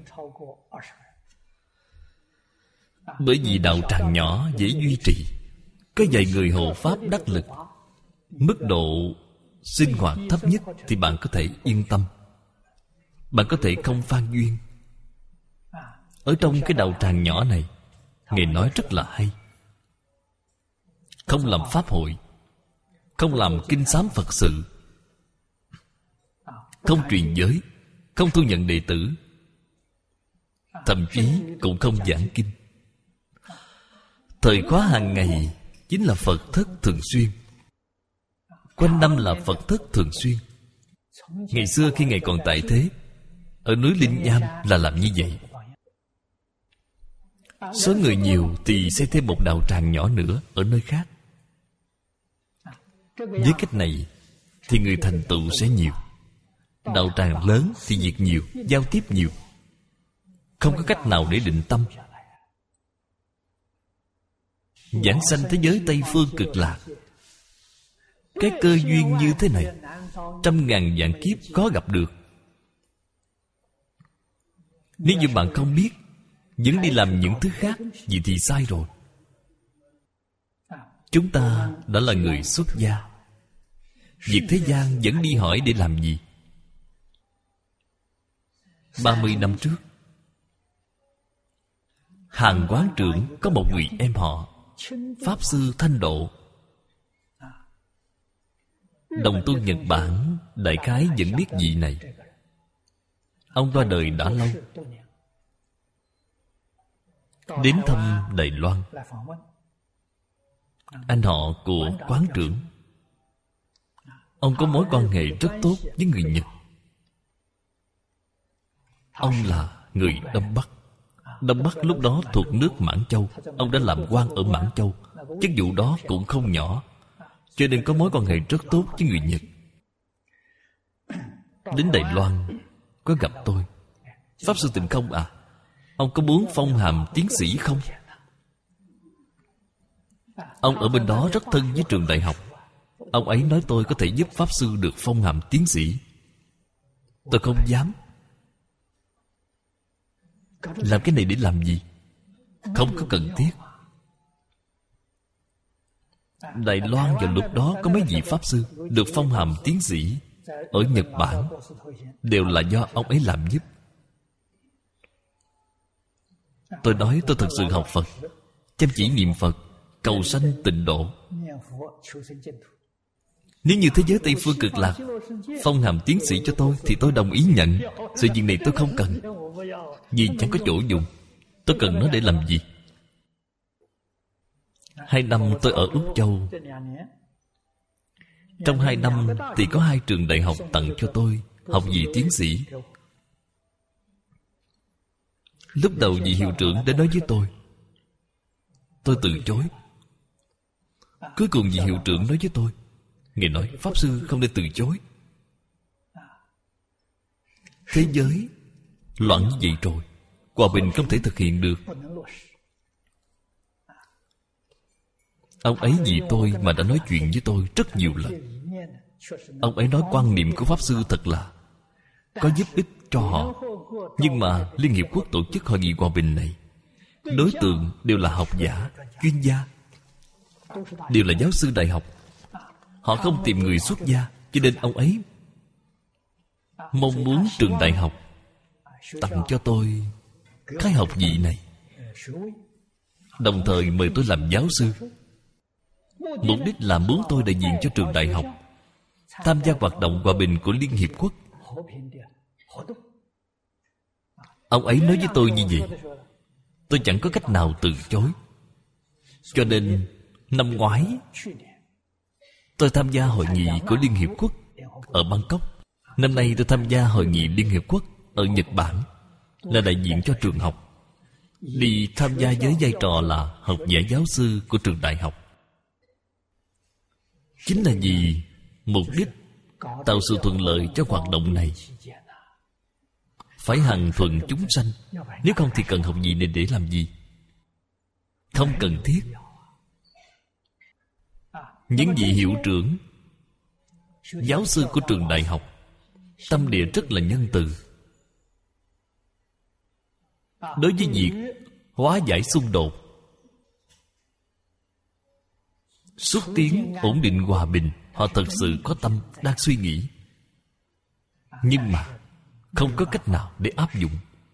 Bởi vì đạo tràng nhỏ dễ duy trì, có vài người hộ pháp đắc lực, mức độ sinh hoạt thấp nhất thì bạn có thể yên tâm. Bạn có thể không phan duyên. Ở trong cái đạo tràng nhỏ này, Ngài nói rất là hay. Không làm pháp hội, không làm kinh sám Phật sự, không truyền giới, không thu nhận đệ tử, thậm chí cũng không giảng kinh. Thời khóa hàng ngày chính là Phật thất thường xuyên. Quanh năm là Phật thất thường xuyên. Ngày xưa khi Ngài còn tại thế, ở núi Linh Nham là làm như vậy. Số người nhiều thì xây thêm một đạo tràng nhỏ nữa ở nơi khác. Với cách này thì người thành tựu sẽ nhiều. Đạo tràng lớn thì việc nhiều, giao tiếp nhiều, không có cách nào để định tâm. Giảng sanh thế giới Tây Phương cực lạc, cái cơ duyên như thế này trăm ngàn vạn kiếp có gặp được. Nếu như bạn không biết, vẫn đi làm những thứ khác, vậy thì sai rồi. Chúng ta đã là người xuất gia, việc thế gian vẫn đi hỏi để làm gì? 30 năm trước, Hàn Quán Trưởng có một người em họ Pháp Sư Thanh Độ. Đồng tu Nhật Bản đại khái vẫn biết vị này. Ông qua đời đã lâu. Đến thăm Đài Loan, anh họ của Quán Trưởng. Ông có mối quan hệ rất tốt với người Nhật. Ông là người Đông Bắc. Đông Bắc lúc đó thuộc nước Mãn Châu. Ông đã làm quan ở Mãn Châu. Chức vụ đó cũng không nhỏ, cho nên có mối quan hệ rất tốt với người Nhật. Đến Đài Loan có gặp tôi. Pháp Sư Tịnh Không à, ông có muốn phong hàm tiến sĩ không? Ông ở bên đó rất thân với trường đại học. Ông ấy nói tôi có thể giúp Pháp Sư được phong hàm tiến sĩ. Tôi không dám. Làm cái này để làm gì? Không có cần thiết. Đài Loan vào lúc đó có mấy vị Pháp Sư được phong hàm tiến sĩ ở Nhật Bản, đều là do ông ấy làm giúp. Tôi nói tôi thật sự học Phật, chăm chỉ niệm Phật, cầu sanh tịnh độ. Nếu như thế giới Tây Phương Cực Lạc phong hàm tiến sĩ cho tôi thì tôi đồng ý nhận. Sự việc này tôi không cần, vì chẳng có chỗ dùng. Tôi cần nó để làm gì? 2 năm tôi ở Úc Châu. Trong 2 năm thì có 2 trường đại học tặng cho tôi học vị tiến sĩ. Lúc đầu vị hiệu trưởng đã nói với tôi từ chối. Cuối cùng vị hiệu trưởng nói với tôi, Ngài nói Pháp Sư không nên từ chối. Thế giới loạn như vậy rồi, hòa bình không thể thực hiện được. Ông ấy vì tôi mà đã nói chuyện với tôi rất nhiều lần. Ông ấy nói quan niệm của Pháp Sư thật là có giúp ích cho họ. Nhưng mà Liên Hiệp Quốc tổ chức hội nghị hòa bình này, đối tượng đều là học giả, chuyên gia, đều là giáo sư đại học. Họ không tìm người xuất gia, cho nên ông ấy mong muốn trường đại học tặng cho tôi cái học vị này, đồng thời mời tôi làm giáo sư. Mục đích là muốn tôi đại diện cho trường đại học tham gia hoạt động hòa bình của Liên Hiệp Quốc. Ông ấy nói với tôi như vậy, tôi chẳng có cách nào từ chối. Cho nên năm ngoái tôi tham gia hội nghị của Liên Hiệp Quốc ở Bangkok. Năm nay tôi tham gia hội nghị Liên Hiệp Quốc ở Nhật Bản, là đại diện cho trường học, đi tham gia với vai trò là học giả giáo sư của trường đại học. Chính là vì mục đích tạo sự thuận lợi cho hoạt động này, phải hằng thuận chúng sanh. Nếu không thì cần học gì để làm gì? Không cần thiết. Những vị hiệu trưởng, giáo sư của trường đại học, tâm địa rất là nhân từ. Đối với việc hóa giải xung đột, xúc tiến ổn định hòa bình, họ thật sự có tâm đang suy nghĩ. Nhưng mà không có cách nào để áp dụng.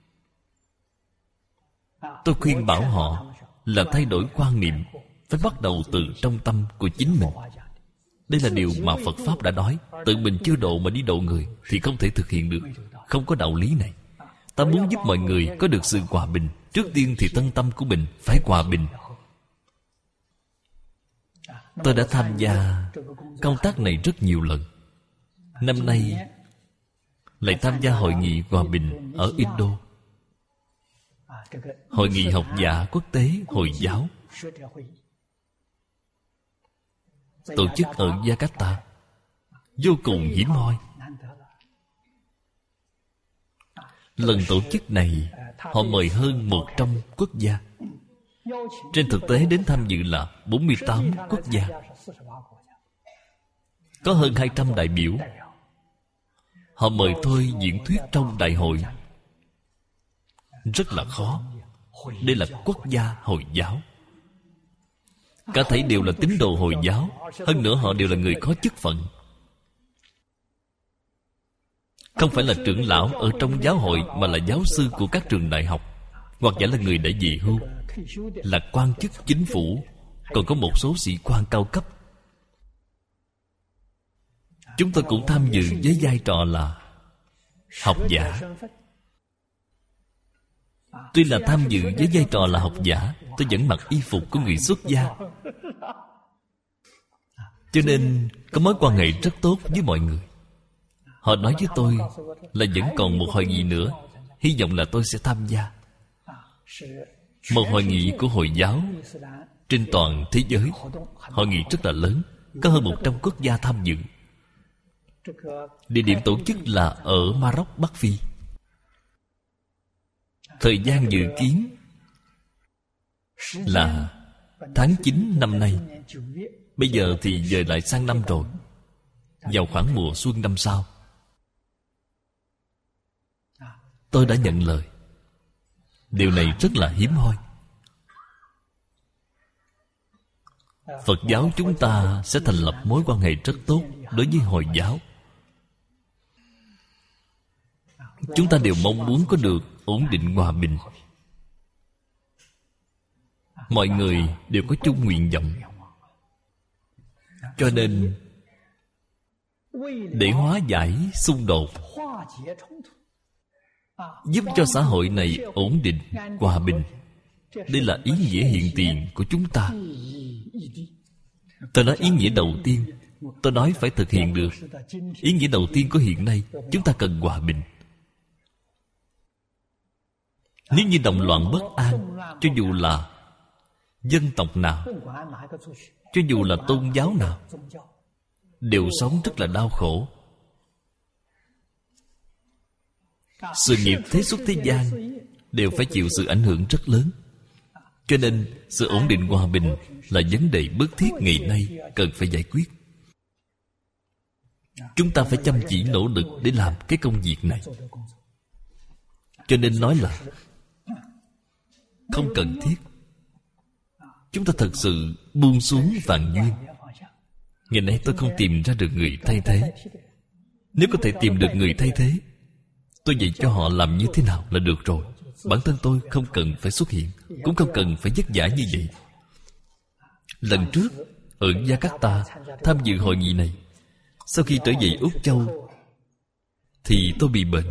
Tôi khuyên bảo họ là thay đổi quan niệm, phải bắt đầu từ trong tâm của chính mình. Đây là điều mà Phật Pháp đã nói. Tự mình chưa độ mà đi độ người thì không thể thực hiện được. Không có đạo lý này. Ta muốn giúp mọi người có được sự hòa bình, trước tiên thì thân tâm của mình phải hòa bình. Tôi đã tham gia công tác này rất nhiều lần. Năm nay lại tham gia hội nghị hòa bình ở Indo, hội nghị học giả quốc tế Hồi giáo, tổ chức ở Jakarta, vô cùng hiếm hoi. Lần tổ chức này họ mời hơn 100 quốc gia. Trên thực tế đến tham dự là 48 quốc gia, có hơn 200 đại biểu. Họ mời tôi diễn thuyết trong đại hội. Rất là khó. Đây là quốc gia Hồi giáo, cả thảy đều là tín đồ Hồi giáo. Hơn nữa họ đều là người có chức phận, không phải là trưởng lão ở trong giáo hội, mà là giáo sư của các trường đại học, hoặc giả là người đã về hưu, là quan chức chính phủ, còn có một số sĩ quan cao cấp. Chúng tôi cũng tham dự với vai trò là học giả. Tuy là tham dự với vai trò là học giả, tôi vẫn mặc y phục của người xuất gia, cho nên có mối quan hệ rất tốt với mọi người. Họ nói với tôi là vẫn còn một hội nghị nữa, hy vọng là tôi sẽ tham gia. Một hội nghị của Hồi giáo trên toàn thế giới. Hội nghị rất là lớn, có hơn 100 quốc gia tham dự. Địa điểm tổ chức là ở Maroc, Bắc Phi. Thời gian dự kiến là tháng 9 năm nay. Bây giờ thì dời lại sang năm rồi, vào khoảng mùa xuân năm sau. Tôi đã nhận lời. Điều này rất là hiếm hoi. Phật giáo chúng ta sẽ thành lập mối quan hệ rất tốt đối với Hồi giáo. Chúng ta đều mong muốn có được ổn định hòa bình. Mọi người đều có chung nguyện vọng. Cho nên để hóa giải xung đột, giúp cho xã hội này ổn định, hòa bình, đây là ý nghĩa hiện tiền của chúng ta. Tôi nói ý nghĩa đầu tiên. Tôi nói phải thực hiện được. Ý nghĩa đầu tiên của hiện nay, chúng ta cần hòa bình. Nếu như động loạn bất an, cho dù là dân tộc nào, cho dù là tôn giáo nào, đều sống rất là đau khổ. Sự nghiệp thế xuất thế gian đều phải chịu sự ảnh hưởng rất lớn. Cho nên sự ổn định hòa bình là vấn đề bức thiết ngày nay cần phải giải quyết. Chúng ta phải chăm chỉ nỗ lực để làm cái công việc này. Cho nên nói là không cần thiết. Chúng ta thật sự buông xuống vạn duyên. Ngày nay tôi không tìm ra được người thay thế. Nếu có thể tìm được người thay thế, tôi dạy cho họ làm như thế nào là được rồi. Bản thân tôi không cần phải xuất hiện, cũng không cần phải vất vả như vậy. Lần trước ở Jakarta tham dự hội nghị này, sau khi trở về Úc Châu thì tôi bị bệnh.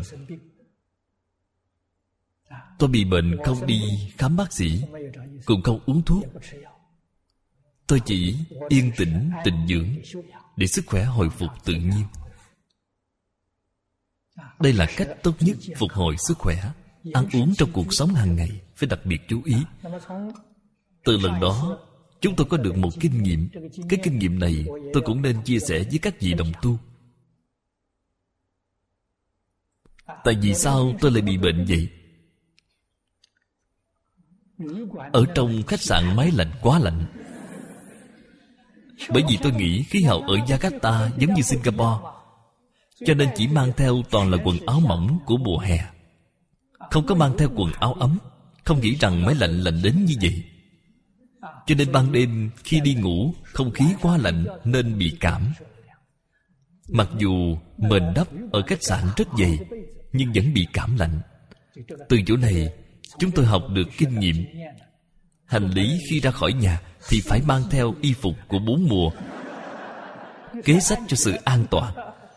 Tôi bị bệnh không đi khám bác sĩ, cũng không uống thuốc. Tôi chỉ yên tĩnh tịnh dưỡng để sức khỏe hồi phục tự nhiên. Đây là cách tốt nhất phục hồi sức khỏe. Ăn uống trong cuộc sống hàng ngày phải đặc biệt chú ý. Từ lần đó chúng tôi có được một kinh nghiệm. Cái kinh nghiệm này tôi cũng nên chia sẻ với các vị đồng tu. Tại vì sao tôi lại bị bệnh vậy? Ở trong khách sạn máy lạnh quá lạnh. Bởi vì tôi nghĩ khí hậu ở Jakarta giống như Singapore, cho nên chỉ mang theo toàn là quần áo mỏng của mùa hè, không có mang theo quần áo ấm. Không nghĩ rằng máy lạnh lạnh đến như vậy. Cho nên ban đêm khi đi ngủ, không khí quá lạnh nên bị cảm. Mặc dù mền đắp ở khách sạn rất dày, nhưng vẫn bị cảm lạnh. Từ chỗ này chúng tôi học được kinh nghiệm. Hành lý khi ra khỏi nhà thì phải mang theo y phục của 4 mùa, kế sách cho sự an toàn.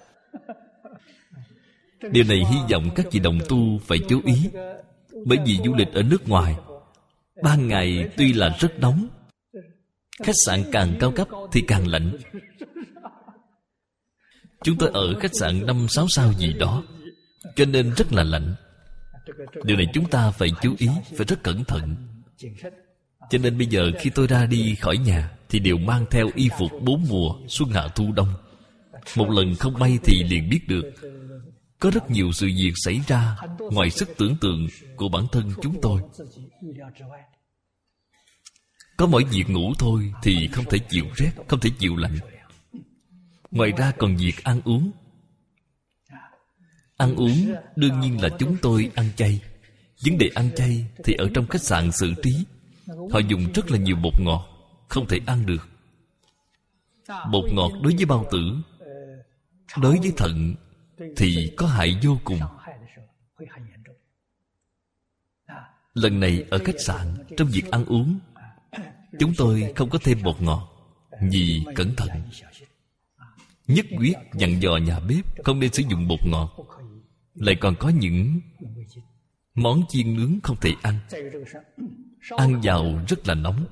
Điều này hy vọng các vị đồng tu phải chú ý. Bởi vì du lịch ở nước ngoài, ban ngày tuy là rất nóng, khách sạn càng cao cấp thì càng lạnh. Chúng tôi ở khách sạn 5-6 sao gì đó, cho nên rất là lạnh. Điều này chúng ta phải chú ý, phải rất cẩn thận. Cho nên bây giờ khi tôi ra đi khỏi nhà thì đều mang theo y phục 4 mùa, xuân hạ thu đông. Một lần không may thì liền biết được có rất nhiều sự việc xảy ra ngoài sức tưởng tượng của bản thân chúng tôi. Có mỗi việc ngủ thôi thì không thể chịu rét, không thể chịu lạnh. Ngoài ra còn việc ăn uống. Ăn uống đương nhiên là chúng tôi ăn chay. Vấn đề ăn chay thì ở trong khách sạn xử trí. Họ dùng rất là nhiều bột ngọt, không thể ăn được. Bột ngọt đối với bao tử, đối với thận thì có hại vô cùng. Lần này ở khách sạn, trong việc ăn uống, chúng tôi không có thêm bột ngọt, vì cẩn thận. Nhất quyết dặn dò nhà bếp không nên sử dụng bột ngọt. Lại còn có những món chiên nướng không thể ăn. Ăn vào rất là nóng.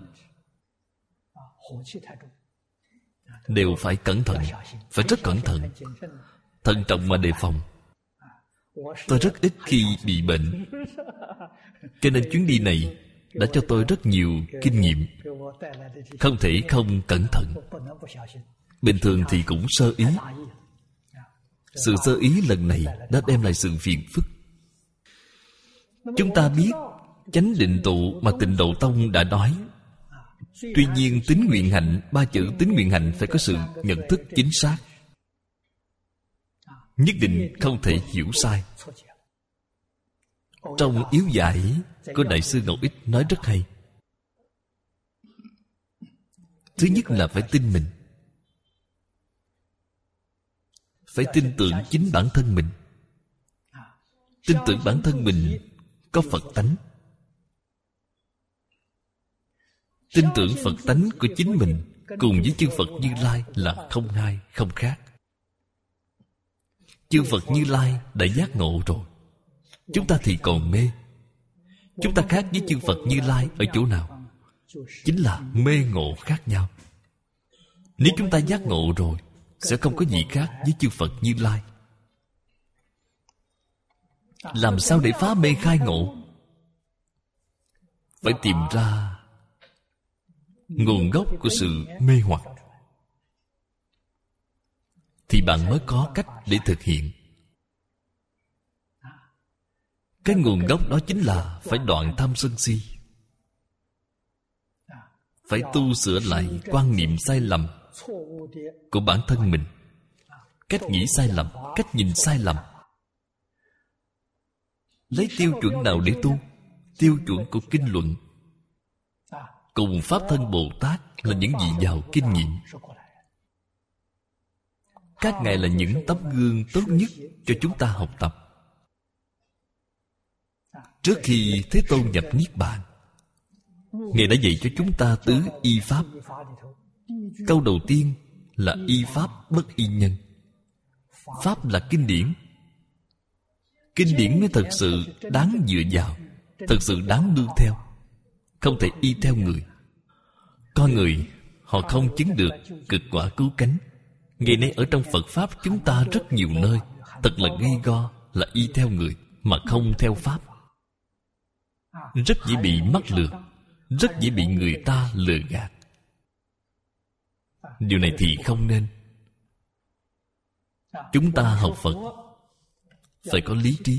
Đều phải cẩn thận, phải rất cẩn thận, thận trọng mà đề phòng. Tôi rất ít khi bị bệnh, cho nên chuyến đi này đã cho tôi rất nhiều kinh nghiệm. Không thể không cẩn thận. Bình thường thì cũng sơ ý. Sự sơ ý lần này đã đem lại sự phiền phức. Chúng ta biết chánh định tụ mà Tịnh Độ Tông đã nói. Tuy nhiên tín nguyện hạnh, ba chữ tín nguyện hạnh phải có sự nhận thức chính xác, nhất định không thể hiểu sai. Trong yếu giải của Đại sư Ngọc Ích nói rất hay. Thứ nhất là phải tin mình, phải tin tưởng chính bản thân mình, tin tưởng bản thân mình có Phật tánh, tin tưởng Phật tánh của chính mình cùng với chư Phật Như Lai là không hai không khác. Chư Phật Như Lai đã giác ngộ rồi, chúng ta thì còn mê. Chúng ta khác với chư Phật Như Lai ở chỗ nào? Chính là mê ngộ khác nhau. Nếu chúng ta giác ngộ rồi, sẽ không có gì khác với chư Phật Như Lai. Làm sao để phá mê khai ngộ? Phải tìm ra nguồn gốc của sự mê hoặc, thì bạn mới có cách để thực hiện. Cái nguồn gốc đó chính là phải đoạn tham sân si, phải tu sửa lại quan niệm sai lầm của bản thân mình, cách nghĩ sai lầm, cách nhìn sai lầm. Lấy tiêu chuẩn nào để tu? Tiêu chuẩn của kinh luận cùng Pháp Thân Bồ Tát là những vị giàu kinh nghiệm. Các ngài là những tấm gương tốt nhất cho chúng ta học tập. Trước khi Thế Tôn nhập Niết Bàn, ngài đã dạy cho chúng ta tứ y pháp. Câu đầu tiên là y pháp bất y nhân. Pháp là kinh điển. Kinh điển mới thật sự đáng dựa vào, thật sự đáng nương theo, không thể y theo người. Con người họ không chứng được cực quả cứu cánh. Ngày nay ở trong Phật Pháp chúng ta rất nhiều nơi thật là gay go, là y theo người mà không theo Pháp. Rất dễ bị mắc lừa, rất dễ bị người ta lừa gạt. Điều này thì không nên. Chúng ta học Phật phải có lý trí.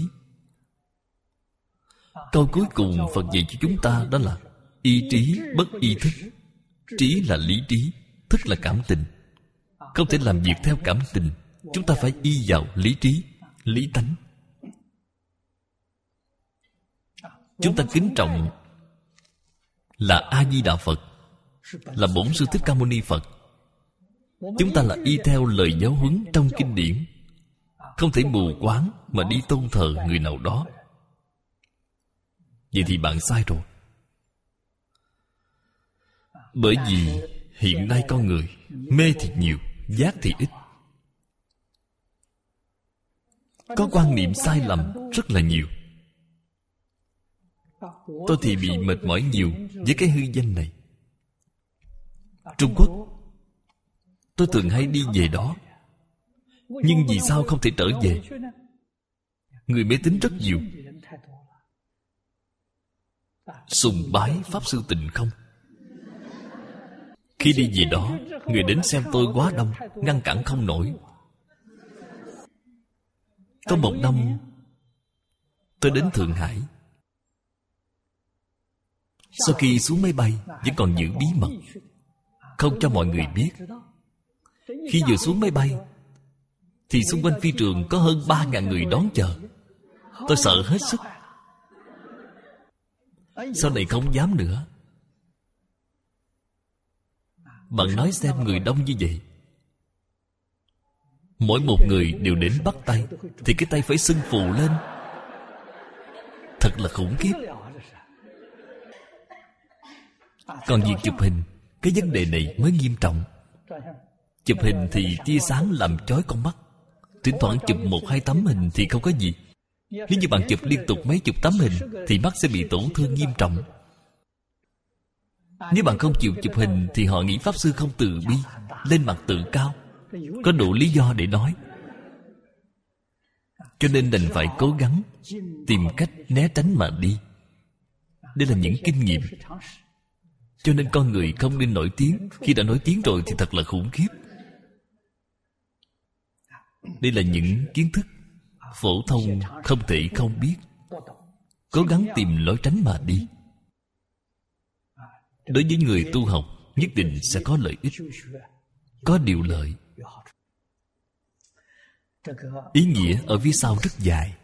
Câu cuối cùng Phật dạy cho chúng ta đó là y trí bất y thức. Trí là lý trí, thức là cảm tình. Không thể làm việc theo cảm tình. Chúng ta phải y vào lý trí, lý tánh. Chúng ta kính trọng là A-di-đà Phật, là Bổn Sư Thích Ca Mâu Ni Phật. Chúng ta là y theo lời giáo huấn trong kinh điển, không thể mù quáng mà đi tôn thờ người nào đó. Vậy thì bạn sai rồi. Bởi vì hiện nay con người mê thì nhiều, giác thì ít. Có quan niệm sai lầm rất là nhiều. Tôi thì bị mệt mỏi nhiều với cái hư danh này. Trung Quốc tôi thường hay đi về đó, nhưng vì sao không thể trở về? Người mê tín rất nhiều, sùng bái Pháp Sư Tịnh Không. Khi đi về đó, người đến xem tôi quá đông, ngăn cản không nổi. Có một năm tôi đến Thượng Hải. Sau khi xuống máy bay vẫn còn giữ bí mật, không cho mọi người biết. Khi vừa xuống máy bay thì xung quanh phi trường có hơn 3.000 người đón chờ. Tôi sợ hết sức. Sau này không dám nữa. Bạn nói xem, người đông như vậy, mỗi một người đều đến bắt tay, thì cái tay phải sưng phù lên. Thật là khủng khiếp. Còn việc chụp hình, cái vấn đề này mới nghiêm trọng. Chụp hình thì tia sáng làm chói con mắt. Thỉnh thoảng chụp 1-2 tấm hình thì không có gì. Nếu như bạn chụp liên tục mấy chục tấm hình thì mắt sẽ bị tổn thương nghiêm trọng. Nếu bạn không chịu chụp hình thì họ nghĩ Pháp Sư không từ bi, lên mặt tự cao, có đủ lý do để nói. Cho nên đành phải cố gắng tìm cách né tránh mà đi. Đây là những kinh nghiệm. Cho nên con người không nên nổi tiếng. Khi đã nổi tiếng rồi thì thật là khủng khiếp. Đây là những kiến thức phổ thông không thể không biết. cố gắng tìm lối tránh mà đi. Đối với người tu học nhất định sẽ có lợi ích, có điều lợi. Ý nghĩa ở phía sau rất dài.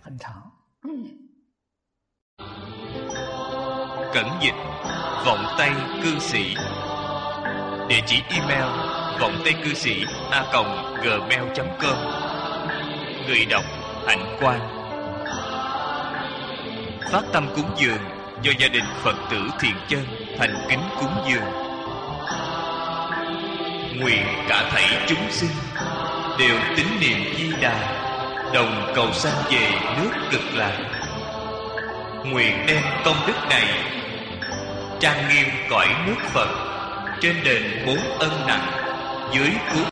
Cẩn dịch Vọng Tây Cư Sĩ. Địa chỉ email vongtaicư sĩ@gmail.com. Người đọc Hạnh Quang. Phát tâm cúng dường do gia đình Phật tử Thiện Chân thành kính cúng dường. Nguyện cả thảy chúng sinh đều tín niệm Di Đà, đồng cầu sanh về nước Cực Lạc. Nguyện đem công đức này trang nghiêm cõi nước Phật, trên đền bốn ân nặng, dưới cứu